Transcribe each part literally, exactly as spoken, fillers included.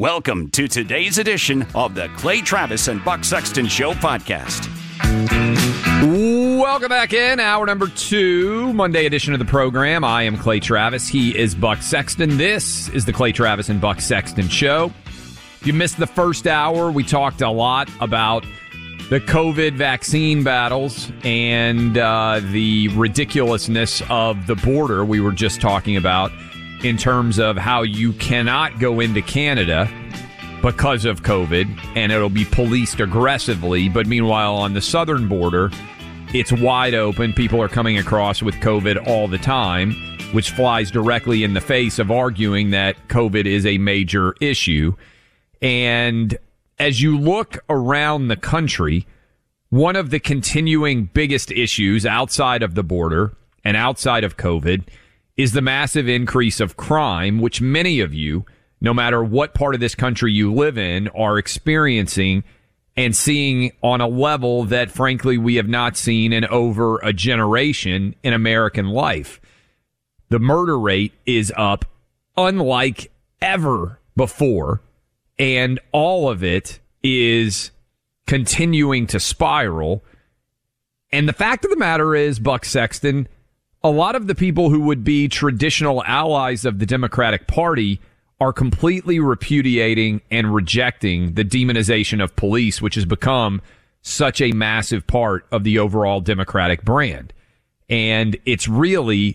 Welcome to today's edition of the Clay Travis and Buck Sexton Show podcast. Welcome back in, hour number two, Monday edition of the program. I am Clay Travis. He is Buck Sexton. This is the Clay Travis and Buck Sexton Show. If you missed the first hour, we talked a lot about the COVID vaccine battles and uh, the ridiculousness of the border we were just talking about in terms of how you cannot go into Canada because of COVID, and it'll be policed aggressively. But meanwhile, on the southern border, it's wide open. People are coming across with COVID all the time, which flies directly in the face of arguing that COVID is a major issue. And as you look around the country, one of the continuing biggest issues outside of the border and outside of COVID is the massive increase of crime, which many of you, no matter what part of this country you live in, are experiencing and seeing on a level that, frankly, we have not seen in over a generation in American life. The murder rate is up unlike ever before, and all of it is continuing to spiral. And the fact of the matter is, Buck Sexton, a lot of the people who would be traditional allies of the Democratic Party are completely repudiating and rejecting the demonization of police, which has become such a massive part of the overall Democratic brand. And it's really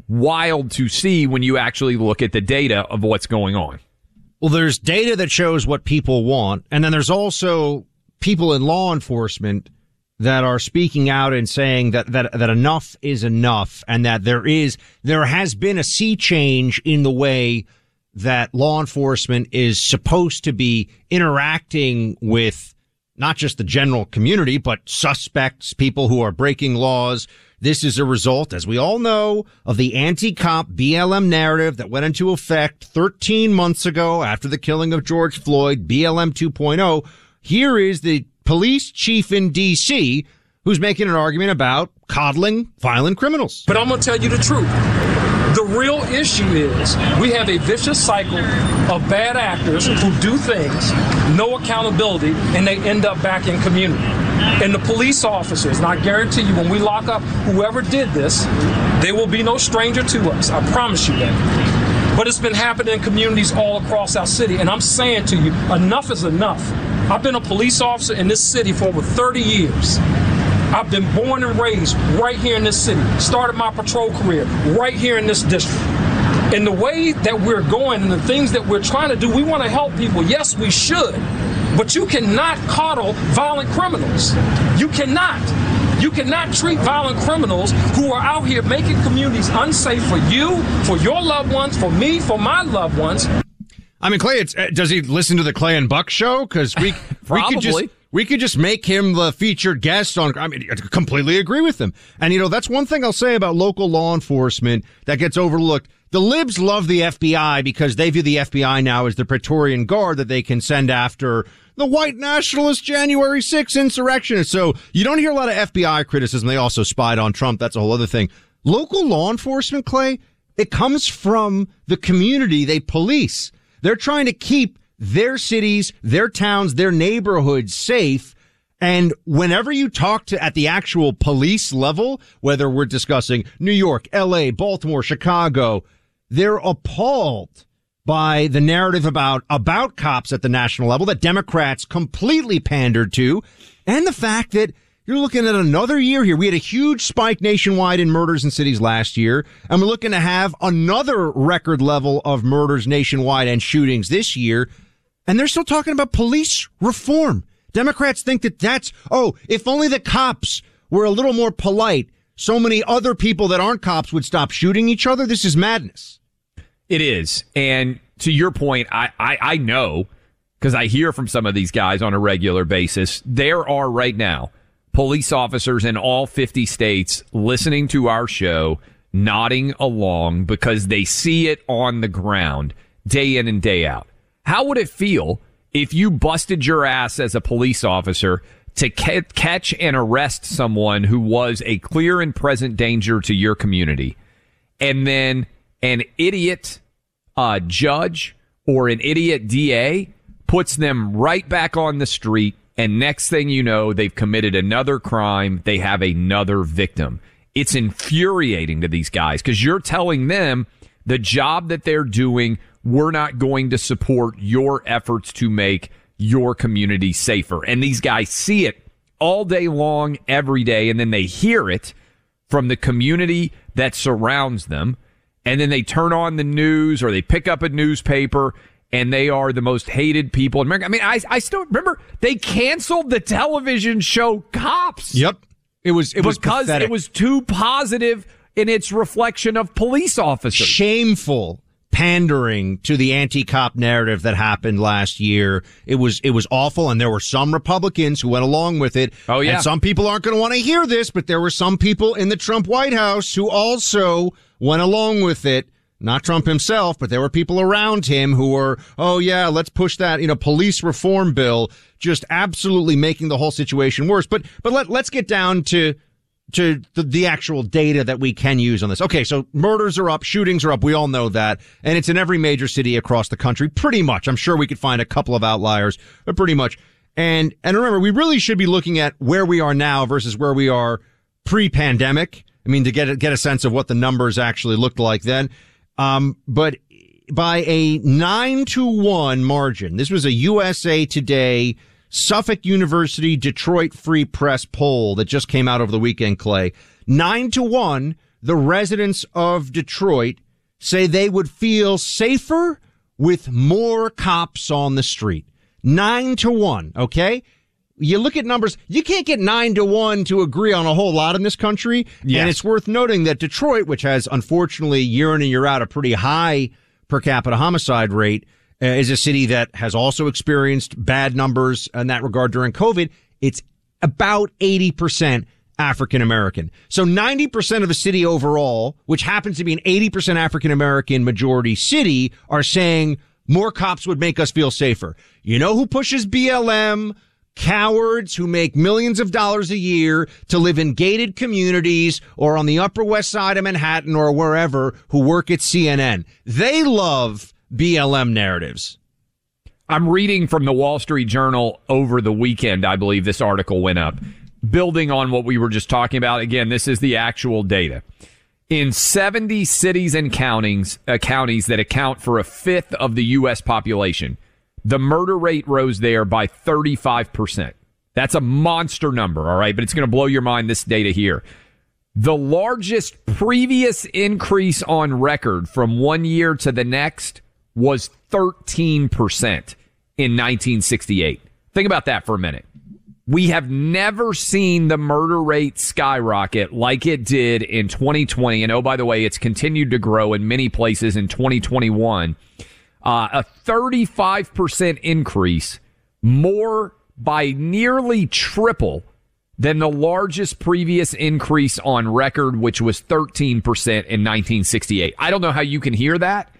wild to see when you actually look at the data of what's going on. Well, there's data that shows what people want, and then there's also people in law enforcement that are speaking out and saying that, that, that enough is enough, and that there is, there has been a sea change in the way that law enforcement is supposed to be interacting with not just the general community, but suspects, people who are breaking laws. This is a result, as we all know, of the anti-cop B L M narrative that went into effect thirteen months ago after the killing of George Floyd, B L M two point oh. Here is the police chief in D C who's making an argument about coddling violent criminals. But I'm going to tell you the truth. The real issue is we have a vicious cycle of bad actors who do things, no accountability, and they end up back in community. And the police officers, and I guarantee you when we lock up whoever did this, they will be no stranger to us. I promise you that. But it's been happening in communities all across our city. And I'm saying to you, enough is enough. I've been a police officer in this city for over thirty years. I've been born and raised right here in this city. Started my patrol career right here in this district. And the way that we're going and the things that we're trying to do, we want to help people. Yes, we should. But you cannot coddle violent criminals. You cannot. You cannot treat violent criminals who are out here making communities unsafe for you, for your loved ones, for me, for my loved ones. I mean, Clay, it's, uh, does he listen to the Clay and Buck show? Because we, we could just we could just make him the featured guest on. I mean, I completely agree with him. And, you know, that's one thing I'll say about local law enforcement that gets overlooked. The libs love the F B I because they view the F B I now as the Praetorian Guard that they can send after the white nationalist January sixth insurrectionists. So you don't hear a lot of F B I criticism. They also spied on Trump. That's a whole other thing. Local law enforcement, Clay, it comes from the community they police. They're trying to keep their cities, their towns, their neighborhoods safe. And whenever you talk to at the actual police level, whether we're discussing New York, L A, Baltimore, Chicago, they're appalled by the narrative about, about cops at the national level that Democrats completely pandered to, and the fact that you're looking at another year here. We had a huge spike nationwide in murders in cities last year, and we're looking to have another record level of murders nationwide and shootings this year, and they're still talking about police reform. Democrats think that that's, oh, if only the cops were a little more polite, so many other people that aren't cops would stop shooting each other. This is madness. It is. And to your point, I, I, I know, because I hear from some of these guys on a regular basis, there are right now police officers in all fifty states listening to our show, nodding along because they see it on the ground day in and day out. How would it feel if you busted your ass as a police officer to ca- catch and arrest someone who was a clear and present danger to your community, and then an idiot uh, judge or an idiot D A puts them right back on the street. And next thing you know, they've committed another crime. They have another victim. It's infuriating to these guys because you're telling them the job that they're doing, we're not going to support your efforts to make your community safer. And these guys see it all day long, every day, and then they hear it from the community that surrounds them. And then they turn on the news or they pick up a newspaper and they are the most hated people in America. I mean, I, I still remember they canceled the television show Cops. Yep. It was, it was because pathetic. It was too positive in its reflection of police officers. Shameful pandering to the anti-cop narrative that happened last year. It was, it was awful. And there were some Republicans who went along with it. Oh, yeah. And some people aren't going to want to hear this, but there were some people in the Trump White House who also went along with it. Not Trump himself, but there were people around him who were, oh yeah, let's push that, you know, police reform bill, just absolutely making the whole situation worse. But, but let, let's get down to, to the, the actual data that we can use on this. Okay. So murders are up, shootings are up. We all know that. And it's in every major city across the country, pretty much. I'm sure we could find a couple of outliers, but pretty much. And, and remember, we really should be looking at where we are now versus where we are pre-pandemic. I mean, to get a, get a sense of what the numbers actually looked like then. Um, but by a nine to one margin, this was a U S A Today, Suffolk University, Detroit Free Press poll that just came out over the weekend, Clay. Nine to one, the residents of Detroit say they would feel safer with more cops on the street. Nine to one, okay? You look at numbers, you can't get nine to one to agree on a whole lot in this country. Yes. And it's worth noting that Detroit, which has unfortunately year in and year out a pretty high per capita homicide rate, uh, is a city that has also experienced bad numbers in that regard during COVID. It's about eighty percent African American. So ninety percent of the city overall, which happens to be an eighty percent African American majority city, are saying more cops would make us feel safer. You know who pushes B L M? Cowards who make millions of dollars a year to live in gated communities or on the Upper West Side of Manhattan or wherever, who work at C N N. They love B L M narratives. I'm reading from the Wall Street Journal over the weekend. I believe this article went up, building on what we were just talking about. Again, this is the actual data. In seventy cities and counties, uh, counties that account for a fifth of the U S population, the murder rate rose there by thirty-five percent. That's a monster number, all right? But it's going to blow your mind, this data here. The largest previous increase on record from one year to the next was thirteen percent in nineteen sixty-eight. Think about that for a minute. We have never seen the murder rate skyrocket like it did in twenty twenty. And oh, by the way, it's continued to grow in many places in twenty twenty-one. Uh, a thirty-five percent increase, more by nearly triple than the largest previous increase on record, which was thirteen percent in nineteen sixty-eight. I don't know how you can hear that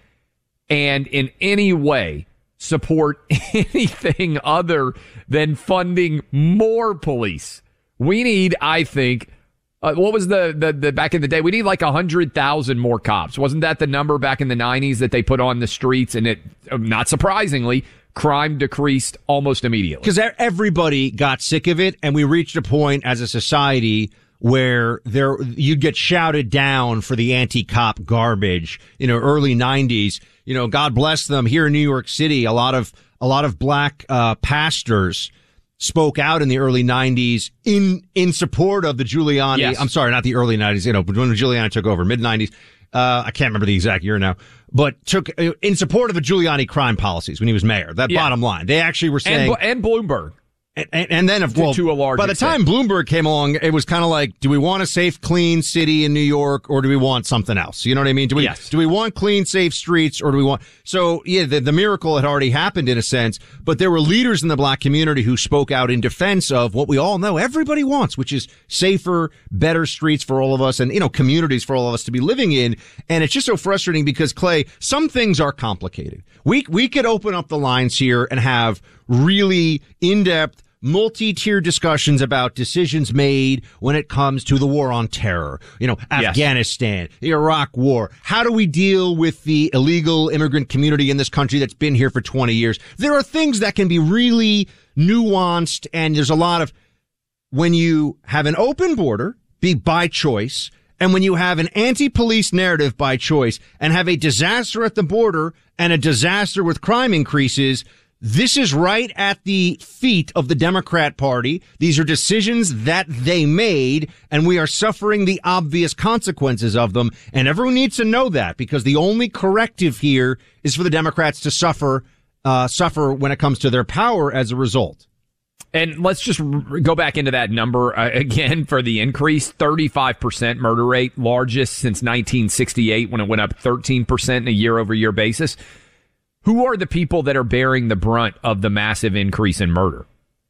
and in any way support anything other than funding more police. We need, I think, Uh, what was the, the, the, back in the day? We need like a hundred thousand more cops. Wasn't that the number back in the nineties that they put on the streets? And it, not surprisingly, crime decreased almost immediately. Because everybody got sick of it, and we reached a point as a society where there, you'd get shouted down for the anti-cop garbage. You know, early nineties, you know, God bless them. Here in New York City, a lot of, a lot of black, uh, pastors spoke out in the early nineties in, in support of the Giuliani. Yes. I'm sorry, not the early nineties, you know, but when Giuliani took over, mid nineties. Uh, I can't remember the exact year now, but took uh, in support of the Giuliani crime policies when he was mayor. That yeah. Bottom line. They actually were saying. And, and Bloomberg. And, and, and then, of well, to, to a large by the extent. time Bloomberg came along, it was kind of like, do we want a safe, clean city in New York, or do we want something else? You know what I mean? Do we, yes. do we want clean, safe streets, or do we want, so yeah, the, the miracle had already happened in a sense, but there were leaders in the black community who spoke out in defense of what we all know everybody wants, which is safer, better streets for all of us and, you know, communities for all of us to be living in. And it's just so frustrating because, Clay, some things are complicated. We, we could open up the lines here and have really in-depth, multi-tier discussions about decisions made when it comes to the war on terror. You know, Afghanistan, yes. the Iraq war. How do we deal with the illegal immigrant community in this country that's been here for twenty years? There are things that can be really nuanced, and there's a lot of, when you have an open border, be by choice, and when you have an anti-police narrative by choice and have a disaster at the border and a disaster with crime increases, this is right at the feet of the Democrat Party. These are decisions that they made, and we are suffering the obvious consequences of them. And everyone needs to know that, because the only corrective here is for the Democrats to suffer, uh, suffer when it comes to their power as a result. And let's just go back into that number uh, again for the increase. thirty-five percent murder rate, largest since nineteen sixty-eight, when it went up thirteen percent in a year-over-year basis. Who are the people that are bearing the brunt of the massive increase in murder?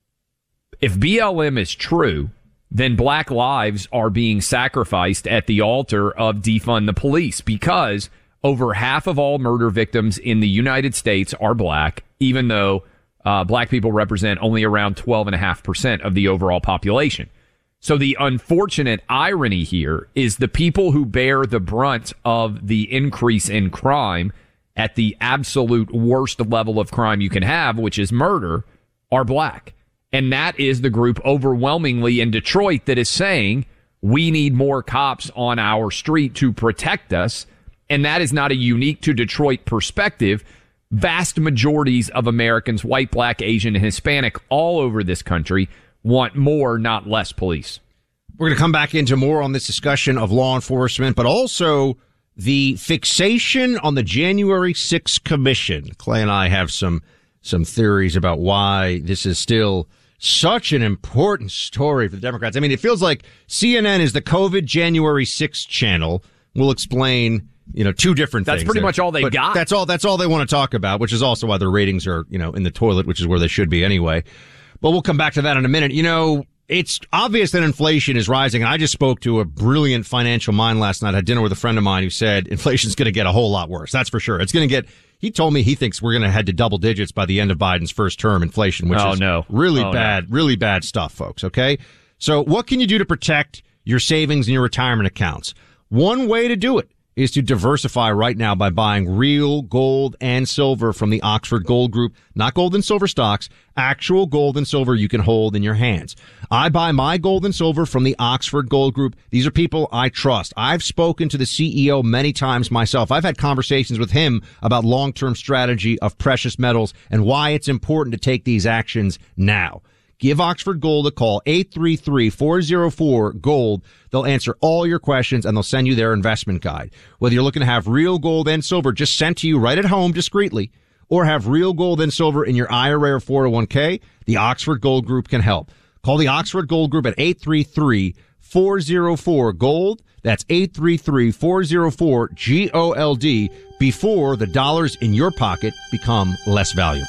If B L M is true, then black lives are being sacrificed at the altar of defund the police, because over half of all murder victims in the United States are black, even though uh, black people represent only around twelve point five percent of the overall population. So the unfortunate irony here is the people who bear the brunt of the increase in crime at the absolute worst level of crime you can have, which is murder, are black. And that is the group overwhelmingly in Detroit that is saying we need more cops on our street to protect us. And that is not a unique to Detroit perspective. Vast majorities of Americans, white, black, Asian, and Hispanic, all over this country, want more, not less police. We're going to come back into more on this discussion of law enforcement, but also the fixation on the January sixth commission. Clay and I have some some theories about why this is still such an important story for the Democrats. I mean, it feels like C N N is the COVID January sixth channel. We'll explain, you know, two different that's things. That's pretty there. much all they but got. That's all that's all they want to talk about, which is also why their ratings are, you know, in the toilet, which is where they should be anyway. But we'll come back to that in a minute. You know, it's obvious that inflation is rising. And I just spoke to a brilliant financial mind last night. I had dinner with a friend of mine who said inflation's going to get a whole lot worse. That's for sure. It's going to get, he told me he thinks we're going to head to double digits by the end of Biden's first term inflation, which oh, is no. really oh, bad, no. really bad stuff, folks. Okay. So what can you do to protect your savings and your retirement accounts? One way to do it is to diversify right now by buying real gold and silver from the Oxford Gold Group. Not gold and silver stocks, actual gold and silver you can hold in your hands. I buy my gold and silver from the Oxford Gold Group. These are people I trust. I've spoken to the C E O many times myself. I've had conversations with him about long-term strategy of precious metals and why it's important to take these actions now. Give Oxford Gold a call, eight three three, four oh four, GOLD. They'll answer all your questions, and they'll send you their investment guide. Whether you're looking to have real gold and silver just sent to you right at home discreetly, or have real gold and silver in your I R A or four oh one k, the Oxford Gold Group can help. Call the Oxford Gold Group at eight three three, four oh four, GOLD. That's eight three three, four oh four, G O L D, before the dollars in your pocket become less valuable.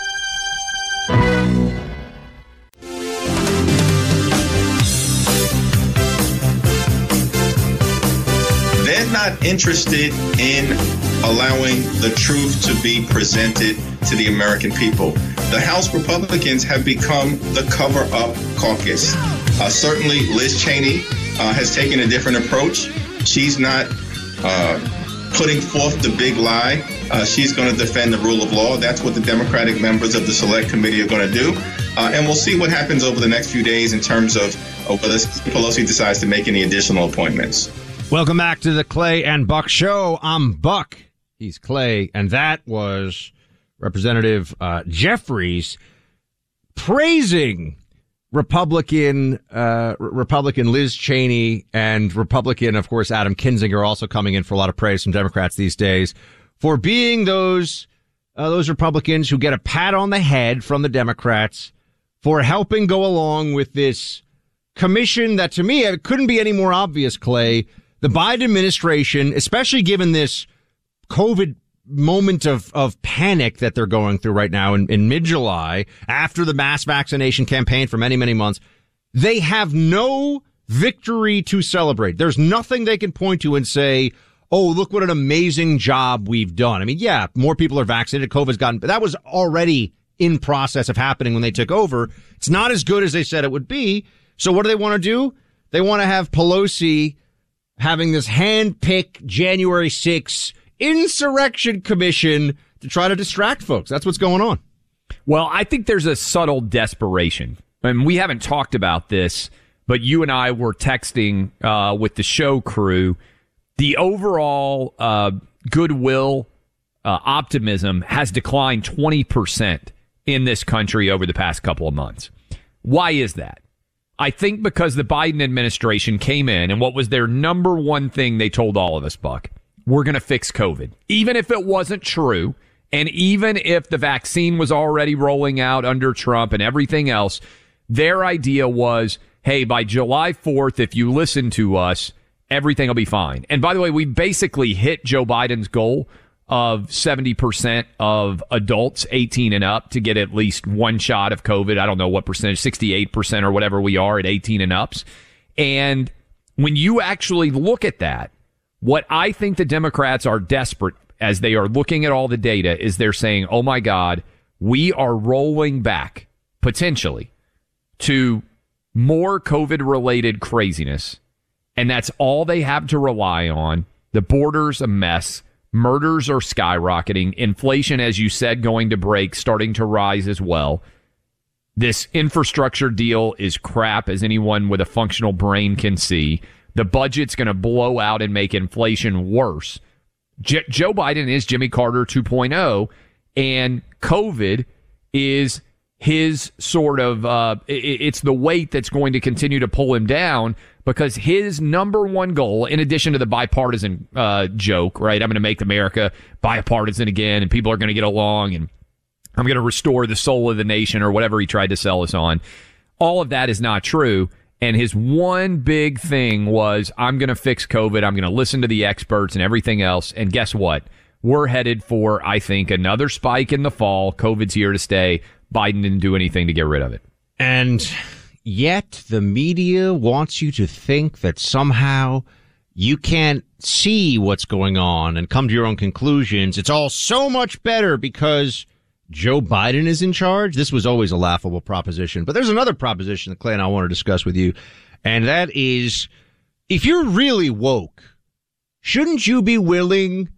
They're not interested in allowing the truth to be presented to the American people. The House Republicans have become the cover-up caucus. Uh, certainly, Liz Cheney uh, has taken a different approach. She's not uh, putting forth the big lie. Uh, she's going to defend the rule of law. That's what the Democratic members of the Select Committee are going to do. Uh, and we'll see what happens over the next few days in terms of, of whether Pelosi decides to make any additional appointments. Welcome back to the Clay and Buck Show. I'm Buck. He's Clay. And that was Representative uh, Jeffries praising Republican uh, Republican Liz Cheney and Republican, of course, Adam Kinzinger, also coming in for a lot of praise from Democrats these days for being those uh, those Republicans who get a pat on the head from the Democrats for helping go along with this commission that, to me, it couldn't be any more obvious, Clay. The Biden administration, especially given this COVID moment of, of panic that they're going through right now in, in mid-July, after the mass vaccination campaign for many, many months, they have no victory to celebrate. There's nothing they can point to and say, oh, look what an amazing job we've done. I mean, yeah, more people are vaccinated. COVID's gotten, but that was already in process of happening when they took over. It's not as good as they said it would be. So what do they want to do? They want to have Pelosi having this hand-picked January sixth insurrection commission to try to distract folks. That's what's going on. Well, I think there's a subtle desperation. And we haven't talked about this, but you and I were texting uh, with the show crew. The overall uh, goodwill, uh, optimism has declined twenty percent in this country over the past couple of months. Why is that? I think because the Biden administration came in, and what was their number one thing they told all of us, Buck? We're going to fix COVID. Even if it wasn't true, and even if the vaccine was already rolling out under Trump and everything else, their idea was, hey, by July fourth, if you listen to us, everything will be fine. And by the way, we basically hit Joe Biden's goal of seventy percent of adults eighteen and up to get at least one shot of COVID. I don't know what percentage, sixty-eight percent or whatever we are at eighteen and ups. And when you actually look at that, what I think the Democrats are desperate as they are looking at all the data is they're saying, oh my God, we are rolling back potentially to more COVID related craziness. And that's all they have to rely on. The border's a mess. Murders are skyrocketing. Inflation, as you said, going to break, starting to rise as well. This infrastructure deal is crap, as anyone with a functional brain can see. The budget's going to blow out and make inflation worse. J- Joe Biden is Jimmy Carter two point oh, and COVID is his sort of, uh, it, it's the weight that's going to continue to pull him down, because his number one goal, in addition to the bipartisan uh, joke, right, I'm going to make America bipartisan again, and people are going to get along, and I'm going to restore the soul of the nation, or whatever he tried to sell us on. All of that is not true. And his one big thing was, I'm going to fix COVID. I'm going to listen to the experts and everything else. And guess what? We're headed for, I think, another spike in the fall. COVID's here to stay. Biden didn't do anything to get rid of it. And yet the media wants you to think that somehow you can't see what's going on and come to your own conclusions. It's all so much better because Joe Biden is in charge. This was always a laughable proposition. But there's another proposition that Clay and I want to discuss with you, and that is, if you're really woke, shouldn't you be willing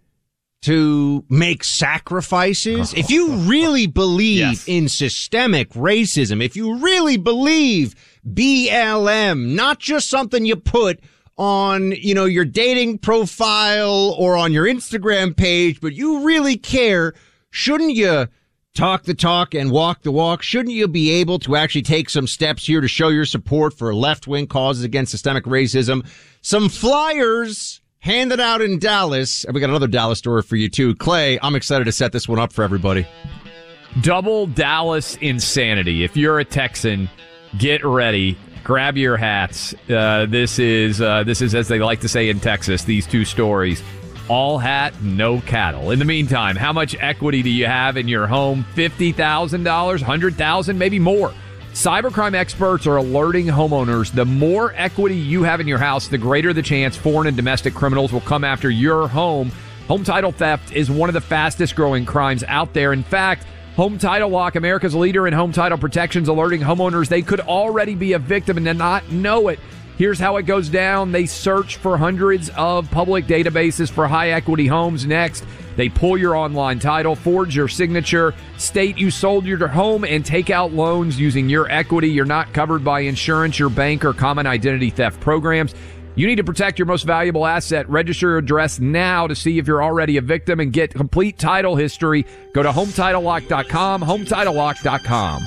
to make sacrifices? If you really believe yes. in systemic racism, if you really believe B L M, not just something you put on, you know, your dating profile or on your Instagram page, but you really care, shouldn't you talk the talk and walk the walk? Shouldn't you be able to actually take some steps here to show your support for left-wing causes against systemic racism? Some flyers handed out in Dallas. And we got another Dallas story for you, too. Clay, I'm excited to set this one up for everybody. Double Dallas insanity. If you're a Texan, get ready. Grab your hats. Uh, this is, uh, this is, as they like to say in Texas, these two stories. All hat, no cattle. In the meantime, how much equity do you have in your home? fifty thousand dollars, one hundred thousand dollars, maybe more. Cybercrime experts are alerting homeowners the more equity you have in your house, the greater the chance foreign and domestic criminals will come after your home. Home title theft is one of the fastest growing crimes out there. In fact, Home Title Lock, America's leader in home title protections, alerting homeowners they could already be a victim and not know it. Here's how it goes down. They search for hundreds of public databases for high-equity homes. Next, they pull your online title, forge your signature, state you sold your home, and take out loans using your equity. You're not covered by insurance, your bank, or common identity theft programs. You need to protect your most valuable asset. Register your address now to see if you're already a victim and get complete title history. Go to home title lock dot com, home title lock dot com.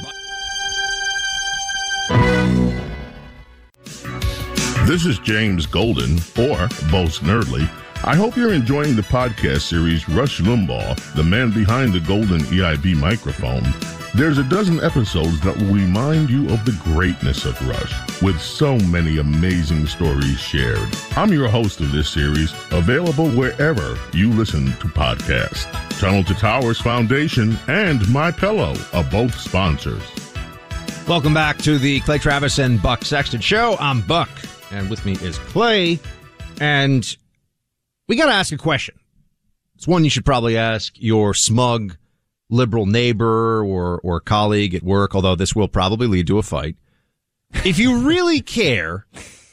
This is James Golden, or Boast Nerdly. I hope you're enjoying the podcast series Rush Limbaugh, the man behind the golden E I B microphone. There's a dozen episodes that will remind you of the greatness of Rush, with so many amazing stories shared. I'm your host of this series, available wherever you listen to podcasts. Tunnel to Towers Foundation and MyPillow are both sponsors. Welcome back to the Clay Travis and Buck Sexton Show. I'm Buck, and with me is Clay, and we got to ask a question. It's one you should probably ask your smug, liberal neighbor or, or colleague at work, although this will probably lead to a fight. If you really care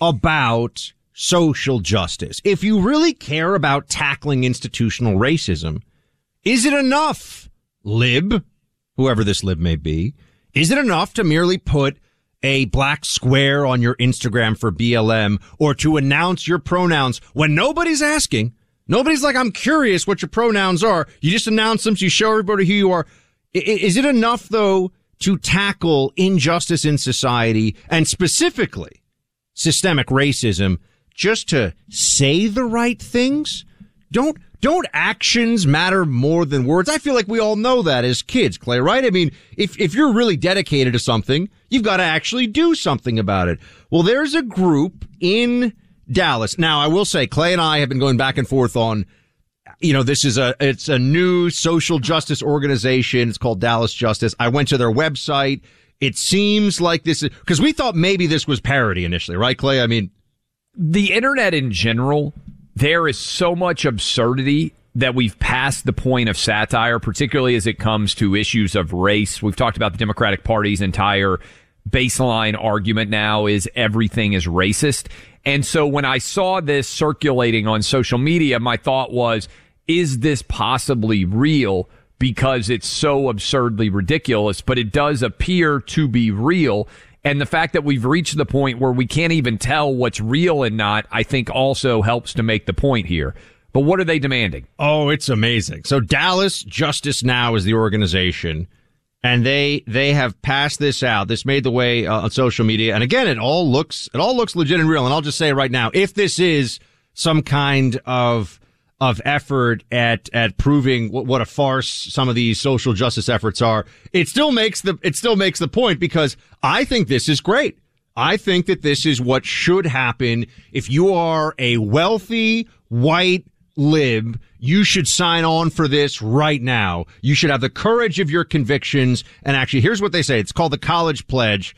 about social justice, if you really care about tackling institutional racism, is it enough, lib, whoever this lib may be, is it enough to merely put a black square on your Instagram for B L M or to announce your pronouns when nobody's asking? Nobody's like, I'm curious what your pronouns are. You just announce them so you show everybody who you are. Is it enough, though, to tackle injustice in society and specifically systemic racism just to say the right things? Don't don't actions matter more than words? I feel like we all know that as kids, Clay, right? I mean, if if you're really dedicated to something, you've got to actually do something about it. Well, there's a group in Dallas. Now, I will say, Clay and I have been going back and forth on, you know, this is a, it's a new social justice organization. It's called Dallas Justice. I went to their website. It seems like this is, because we thought maybe this was parody initially, right, Clay? I mean, the internet in general, there is so much absurdity that we've passed the point of satire, particularly as it comes to issues of race. We've talked about the Democratic Party's entire baseline argument now is everything is racist. And so when I saw this circulating on social media, my thought was, is this possibly real? Because it's so absurdly ridiculous, but it does appear to be real. And the fact that we've reached the point where we can't even tell what's real and not, I think also helps to make the point here. But what are they demanding? Oh, it's amazing. So Dallas Justice Now is the organization, and they they have passed this out. This made the way uh, on social media. And again, it all looks it all looks legit and real. And I'll just say right now, if this is some kind of of effort at at proving what, what a farce some of these social justice efforts are, it still makes the it still makes the point, because I think this is great. I think that this is what should happen. If you are a wealthy white lib, you should sign on for this right now. You should have the courage of your convictions. And actually, here's what they say. It's called the College Pledge.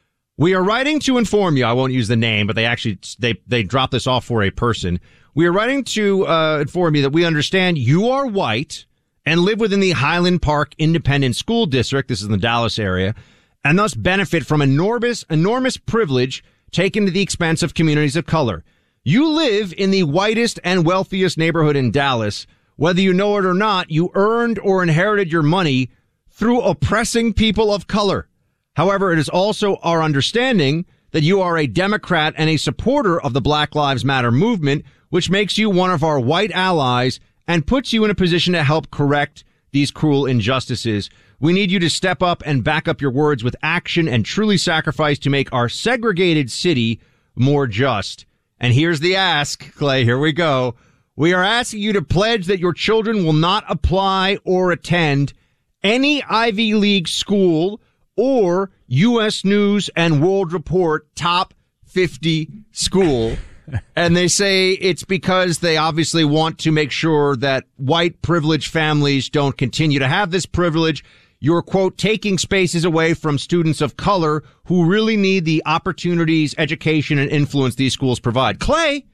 We are writing to inform you. I won't use the name, but they actually, they, they drop this off for a person. We are writing to uh, inform you that we understand you are white and live within the Highland Park Independent School District. This is in the Dallas area, and thus benefit from enormous, enormous privilege taken to the expense of communities of color. You live in the whitest and wealthiest neighborhood in Dallas. Whether you know it or not, you earned or inherited your money through oppressing people of color. However, it is also our understanding that you are a Democrat and a supporter of the Black Lives Matter movement, which makes you one of our white allies and puts you in a position to help correct these cruel injustices. We need you to step up and back up your words with action and truly sacrifice to make our segregated city more just. And here's the ask, Clay. Here we go. We are asking you to pledge that your children will not apply or attend any Ivy League school or U S News and World Report top fifty school. And they say it's because they obviously want to make sure that white privileged families don't continue to have this privilege. You're, quote, taking spaces away from students of color who really need the opportunities, education, and influence these schools provide. Clay,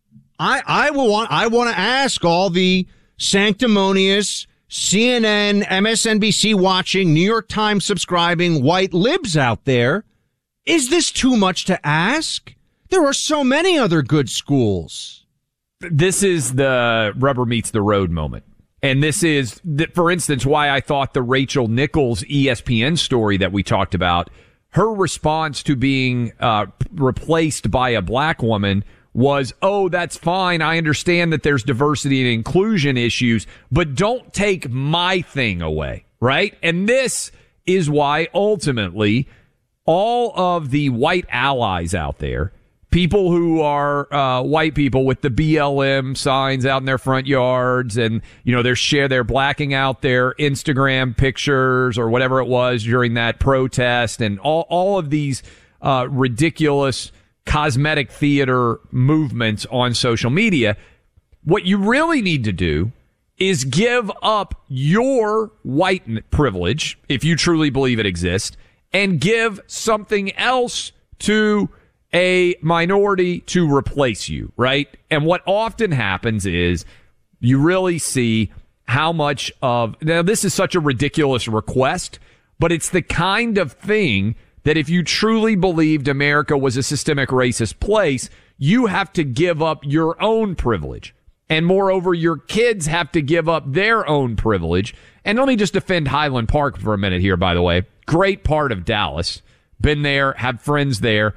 I, I will want, I want to ask all the sanctimonious C N N, M S N B C watching, New York Times subscribing white libs out there, is this too much to ask? There are so many other good schools. This is the rubber meets the road moment. And this is, for instance, why I thought the Rachel Nichols E S P N story that we talked about, her response to being uh, replaced by a black woman was, oh, that's fine. I understand that there's diversity and inclusion issues, but don't take my thing away, right? And this is why ultimately all of the white allies out there, people who are uh, white people with the B L M signs out in their front yards, and you know they're share they're blacking out their Instagram pictures or whatever it was during that protest, and all all of these uh, ridiculous cosmetic theater movements on social media. What you really need to do is give up your white privilege, if you truly believe it exists, and give something else to a minority to replace you, right? And what often happens is you really see how much of, now this is such a ridiculous request, but it's the kind of thing that if you truly believed America was a systemic racist place, you have to give up your own privilege. And moreover, your kids have to give up their own privilege. And let me just defend Highland Park for a minute here, by the way. Great part of Dallas. Been there, have friends there.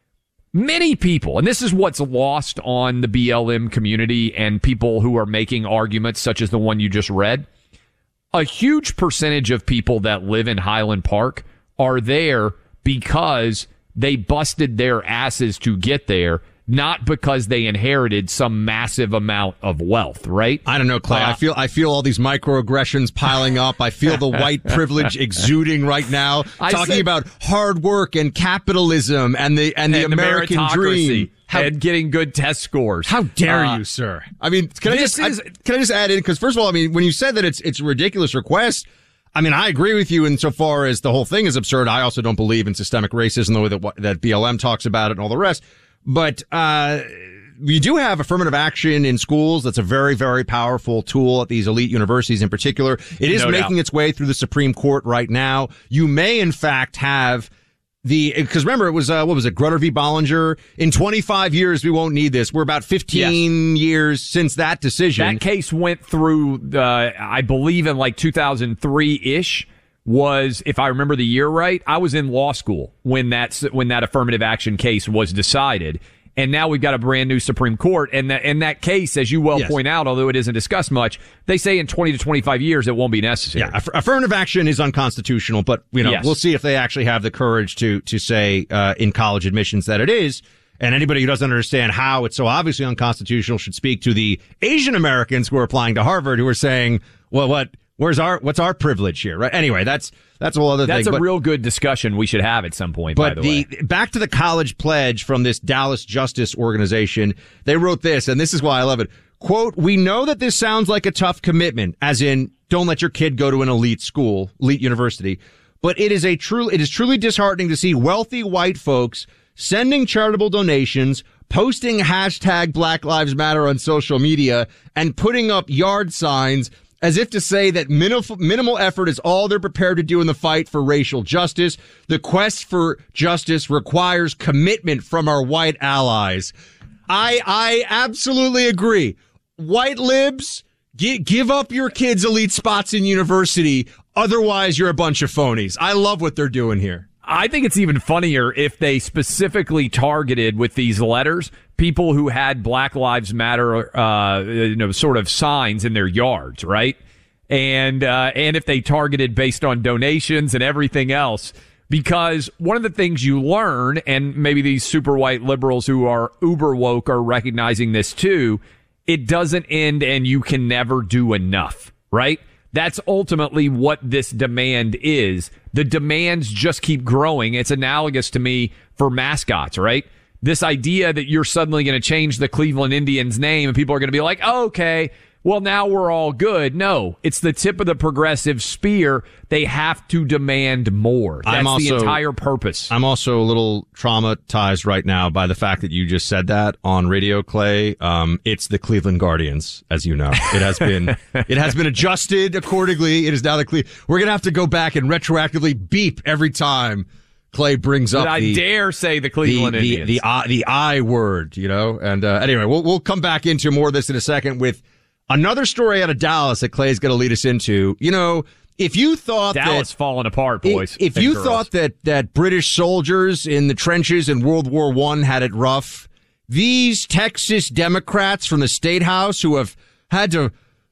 Many people, and this is what's lost on the B L M community and people who are making arguments such as the one you just read, a huge percentage of people that live in Highland Park are there because they busted their asses to get there, not because they inherited some massive amount of wealth, right? I don't know, Clay. Uh, I feel I feel all these microaggressions piling up. I feel the white privilege exuding right now, I talking said, about hard work and capitalism and the and the and American the dream. How, and getting good test scores. How dare uh, you, sir? I mean, can I just is, I, can I just add in, because first of all, I mean, when you said that it's it's a ridiculous request, I mean, I agree with you insofar as the whole thing is absurd. I also don't believe in systemic racism the way that that B L M talks about it and all the rest. But uh we do have affirmative action in schools. That's a very, very powerful tool at these elite universities in particular. It is no making doubt. its way through the Supreme Court right now. You may, in fact, have the, because remember, it was, uh, what was it, Grutter v. Bollinger? In twenty-five years, we won't need this. We're about fifteen yes. years since that decision. That case went through, uh, I believe, in like two thousand three-ish. Was, if I remember the year right, I was in law school when that when that affirmative action case was decided, and now we've got a brand new Supreme Court, and that in that case, as you well yes. point out, although it isn't discussed much, they say in twenty to twenty-five years it won't be necessary. Yeah, aff- affirmative action is unconstitutional, but you know yes. we'll see if they actually have the courage to to say uh, in college admissions that it is. And anybody who doesn't understand how it's so obviously unconstitutional should speak to the Asian Americans who are applying to Harvard, who are saying, "Well, what?" Where's our, what's our privilege here, right? Anyway, that's, that's a whole other that's thing. That's a but, real good discussion we should have at some point, but by the, the way. Back to the college pledge from this Dallas Justice Organization. They wrote this, and this is why I love it. Quote, "We know that this sounds like a tough commitment, as in, don't let your kid go to an elite school, elite university, but it is a true, it is truly disheartening to see wealthy white folks sending charitable donations, posting hashtag Black Lives Matter on social media, and putting up yard signs as if to say that minimal, minimal effort is all they're prepared to do in the fight for racial justice. The quest for justice requires commitment from our white allies." I, I absolutely agree. White libs, gi- give up your kids' elite spots in university. Otherwise, you're a bunch of phonies. I love what they're doing here. I think it's even funnier if they specifically targeted with these letters people who had Black Lives Matter, uh, you know, sort of signs in their yards, right? And uh, and if they targeted based on donations and everything else, because one of the things you learn, and maybe these super white liberals who are uber woke are recognizing this too, it doesn't end and you can never do enough, right? That's ultimately what this demand is. The demands just keep growing. It's analogous to me for mascots, right? This idea that you're suddenly going to change the Cleveland Indians name and people are going to be like, oh, okay, well, now we're all good. No, it's the tip of the progressive spear. They have to demand more. That's I'm also, the entire purpose. I'm also a little traumatized right now by the fact that you just said that on radio, Clay. Um, it's the Cleveland Guardians, as you know. It has been it has been adjusted accordingly. It is now the Cle- We're going to have to go back and retroactively beep every time Clay brings up Did I the, dare say the Cleveland the, the, Indians. The, the, uh, the I word, you know. And uh, anyway, we'll we'll come back into more of this in a second with another story out of Dallas that Clay's going to lead us into. You know, if you thought Dallas that, falling apart, boys. If you girls. thought that that British soldiers in the trenches in World War One had it rough, these Texas Democrats from the State House who have had to,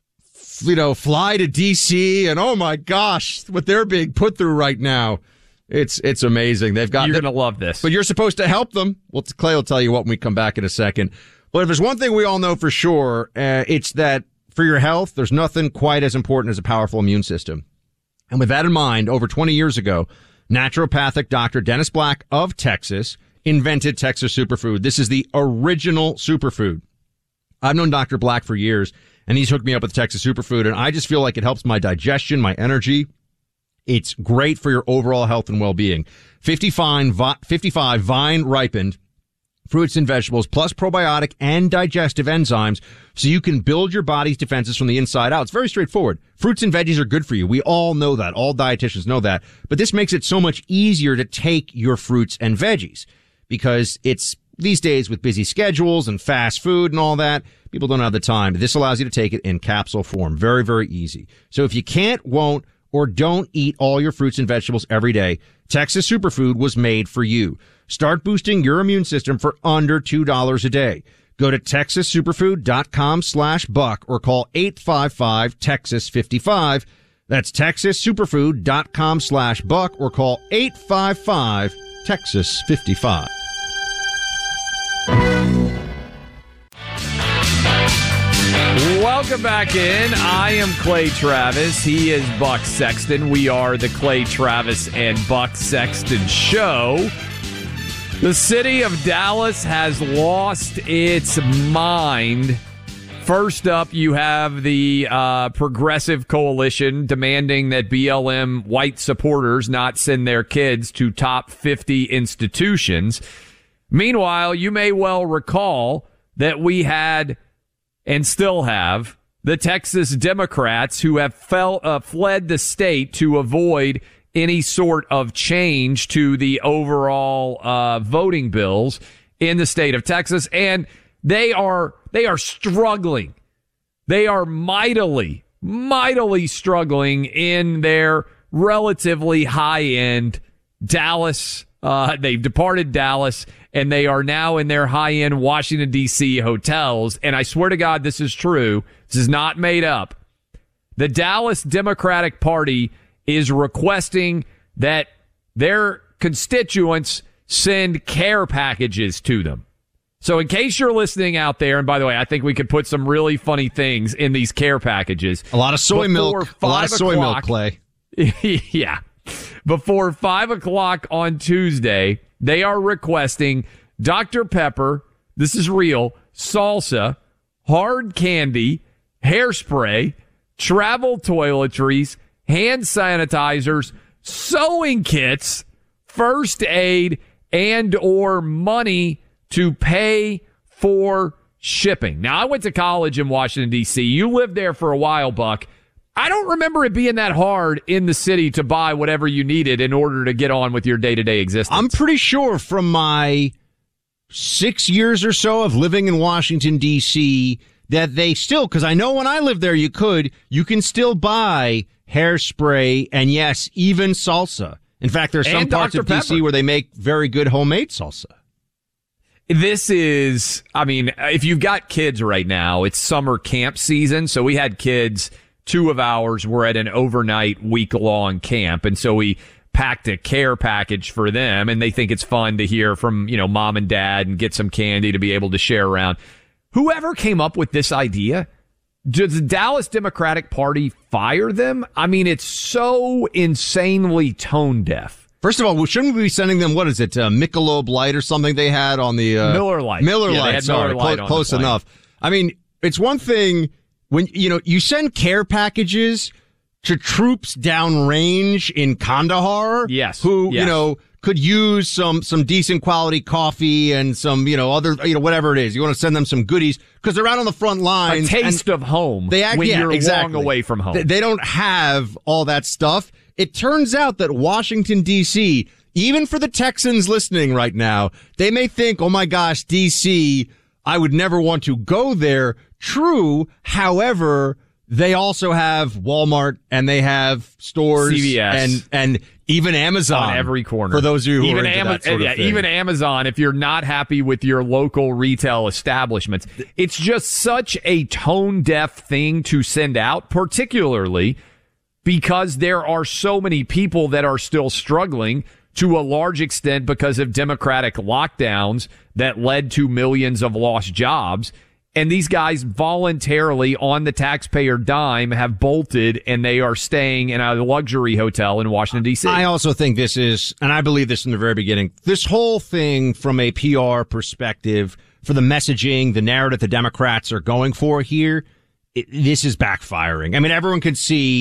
you know, fly to D C and oh my gosh, what they're being put through right now. It's it's amazing. They've got. You're going to love this. But you're supposed to help them. Well, Clay will tell you what when we come back in a second. But if there's one thing we all know for sure, uh, it's that for your health, there's nothing quite as important as a powerful immune system. And with that in mind, over twenty years ago, naturopathic Doctor Dennis Black of Texas invented Texas Superfood. This is the original superfood. I've known Doctor Black for years, and he's hooked me up with Texas Superfood, and I just feel like it helps my digestion, my energy. It's great for your overall health and well-being. fifty-five vine ripened, fruits and vegetables, plus probiotic and digestive enzymes, so you can build your body's defenses from the inside out. It's very straightforward. Fruits and veggies are good for you. We all know that. All dietitians know that. But this makes it so much easier to take your fruits and veggies, because it's these days with busy schedules and fast food and all that, people don't have the time. This allows you to take it in capsule form. Very, very easy. So if you can't, won't, or don't eat all your fruits and vegetables every day, Texas Superfood was made for you. Start boosting your immune system for under two dollars a day. Go to texas superfood dot com slash buck or call eight five five Texas fifty-five. That's texas superfood dot com slash buck or call eight five five Texas fifty-five. Welcome back in. I am Clay Travis. He is Buck Sexton. We are the Clay Travis and Buck Sexton Show. The city of Dallas has lost its mind. First up, you have the uh, Progressive Coalition demanding that B L M white supporters not send their kids to top fifty institutions. Meanwhile, you may well recall that we had and still have the Texas Democrats who have fell, uh, fled the state to avoid any sort of change to the overall uh, voting bills in the state of Texas, and they are they are struggling. They are mightily, mightily struggling in their relatively high-end Dallas. Uh, they've departed Dallas, and they are now in their high-end Washington, D C hotels. And I swear to God, this is true. This is not made up. The Dallas Democratic Party is requesting that their constituents send care packages to them. So in case you're listening out there, and by the way, I think we could put some really funny things in these care packages. A lot of soy milk. A lot of soy milk, Clay. Yeah. Before five o'clock on Tuesday, they are requesting Doctor Pepper, this is real, salsa, hard candy, hairspray, travel toiletries, hand sanitizers, sewing kits, first aid, and or money to pay for shipping. Now, I went to college in Washington, D C. You lived there for a while, Buck. I don't remember it being that hard in the city to buy whatever you needed in order to get on with your day-to-day existence. I'm pretty sure from my six years or so of living in Washington, D C, that they still, because I know when I lived there you could, you can still buy hairspray and, yes, even salsa. In fact, there's some and parts Doctor of D C Pepper. where they make very good homemade salsa. This is, I mean, if you've got kids right now, it's summer camp season. So we had kids, two of ours were at an overnight week-long camp. And so we packed a care package for them. And they think it's fun to hear from, you know, mom and dad and get some candy to be able to share around. Whoever came up with this idea, does the Dallas Democratic Party fire them? I mean, it's so insanely tone deaf. First of all, shouldn't we be sending them, what is it, uh, Michelob Light or something they had on the... Uh, Miller Lite. Miller yeah, Lite, Miller sorry, Lite clo- close enough. I mean, it's one thing when, you know, you send care packages to troops downrange in Kandahar. Yes. Who, yes. you know, could use some, some decent quality coffee and some, you know, other, you know, whatever it is. You want to send them some goodies because they're out on the front lines. A taste of home they act, when yeah, you're exactly. long away from home. They, they don't have all that stuff. It turns out that Washington, D C, even for the Texans listening right now, they may think, oh my gosh, D C, I would never want to go there. True. However, they also have Walmart and they have stores C V S and, and even Amazon on every corner. For those of you who even are into Ama- that sort yeah, of thing. Even Amazon, if you're not happy with your local retail establishments, it's just such a tone deaf thing to send out, particularly because there are so many people that are still struggling to a large extent because of Democratic lockdowns that led to millions of lost jobs. And these guys voluntarily on the taxpayer dime have bolted and they are staying in a luxury hotel in Washington, D C. I also think this is, and I believe this from the very beginning, this whole thing from a P R perspective for the messaging, the narrative the Democrats are going for here, it, this is backfiring. I mean, everyone can see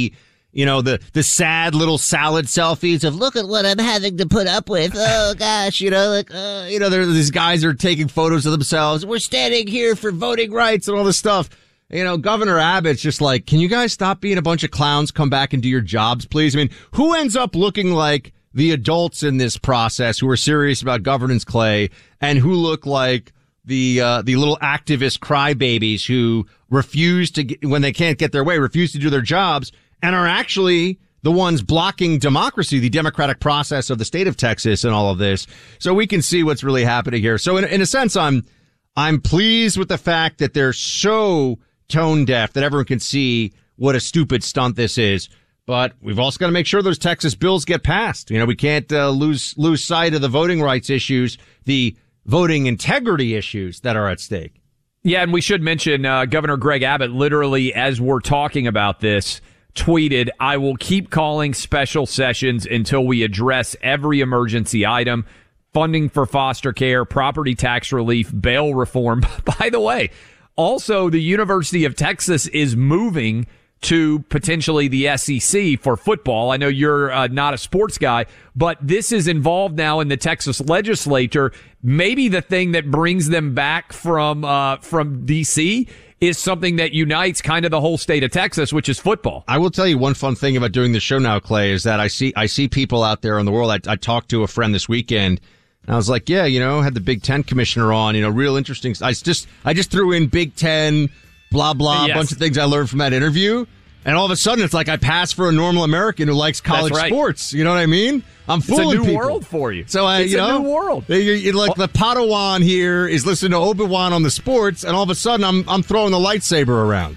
You know, the, the sad little salad selfies of, look at what I'm having to put up with. Oh, gosh, you know, like, uh, you know, there, these guys are taking photos of themselves. We're standing here for voting rights and all this stuff. You know, Governor Abbott's just like, can you guys stop being a bunch of clowns? Come back and do your jobs, please. I mean, who ends up looking like the adults in this process who are serious about governance, Clay, and who look like the uh, the little activist crybabies who refuse to, get, when they can't get their way, refuse to do their jobs, and are actually the ones blocking democracy, the democratic process of the state of Texas and all of this. So we can see what's really happening here. So in, in a sense, I'm, I'm pleased with the fact that they're so tone deaf that everyone can see what a stupid stunt this is. But we've also got to make sure those Texas bills get passed. You know, we can't uh, lose, lose sight of the voting rights issues, the voting integrity issues that are at stake. Yeah. And we should mention, uh, Governor Greg Abbott, literally as we're talking about this, tweeted, I will keep calling special sessions until we address every emergency item, funding for foster care, property tax relief, bail reform. By the way, also the University of Texas is moving to potentially the S E C for football. I know you're uh, not a sports guy, but this is involved now in the Texas legislature. Maybe the thing that brings them back from uh, from D C is something that unites kind of the whole state of Texas, which is football. I will tell you one fun thing about doing the show now, Clay, is that I see I see people out there in the world. I, I talked to a friend this weekend, and I was like, yeah, you know, had the Big Ten commissioner on, you know, real interesting. I just I just threw in Big Ten, blah, blah, yes. a bunch of things I learned from that interview. And all of a sudden, it's like I pass for a normal American who likes college right. sports. You know what I mean? I'm fooling people. It's a new people. world for you. So I, it's you a know, new world. You're, you're like the Padawan here is listening to Obi-Wan on the sports, and all of a sudden, I'm I'm throwing the lightsaber around.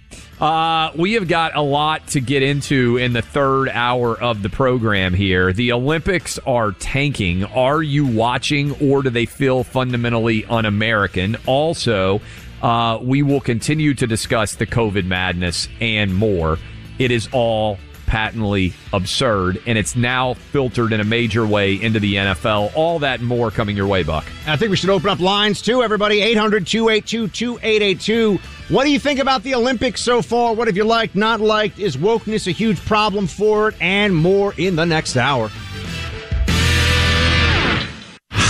Uh, we have got a lot to get into in the third hour of the program here. The Olympics are tanking. Are you watching, or do they feel fundamentally un-American? Also, uh, we will continue to discuss the COVID madness and more. It is all patently absurd, and it's now filtered in a major way into the N F L. All that and more coming your way, Buck. I think we should open up lines, too, everybody. eight hundred, two eight two, two eight eight two. What do you think about the Olympics so far? What have you liked, not liked? Is wokeness a huge problem for it? And more in the next hour.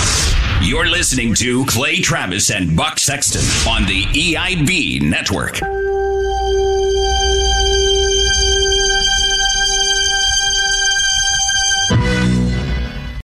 You're listening to Clay Travis and Buck Sexton on the E I B Network.